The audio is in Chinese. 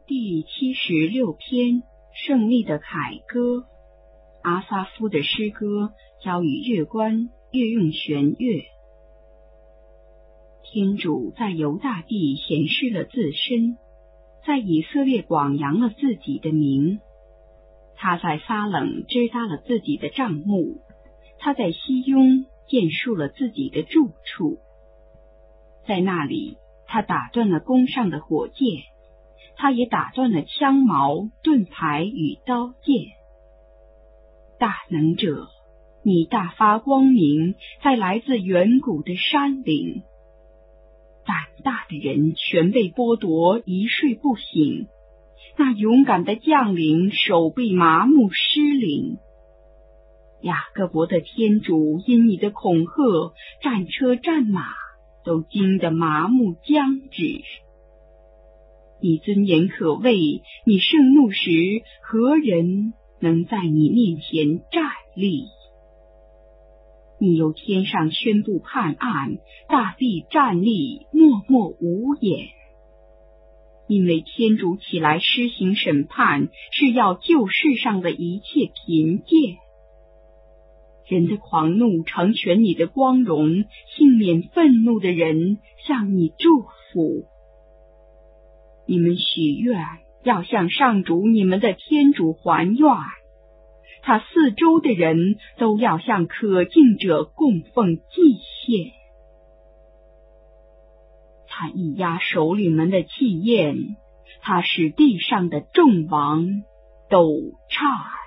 第76篇，胜利的凯歌。阿萨夫的诗歌交与乐官，乐用弦乐。天主在犹大地显示了自身，在以色列广扬了自己的名。他在撒冷支搭了自己的帐幕，他在西雍建树了自己的住处。在那里，他打断了弓上的火箭，他也打断了枪矛、盾牌与刀剑。大能者，你大发光明，在来自远古的山岭。胆大的人全被剥夺，一睡不醒。那勇敢的将领手臂麻木失灵。雅各伯的天主因你的恐吓，战车战马都惊得麻木僵止。你尊严可畏，你盛怒时，何人能在你面前站立？你由天上宣布判案，大地站立，默默无言。因为天主起来施行审判，是要救世上的一切贫贱。人的狂怒成全你的光荣，幸免愤怒的人向你祝福。你们许愿要向上主你们的天主还愿，他四周的人都要向可敬者供奉祭献。他抑压首领们的气焰，他使地上的众王都颤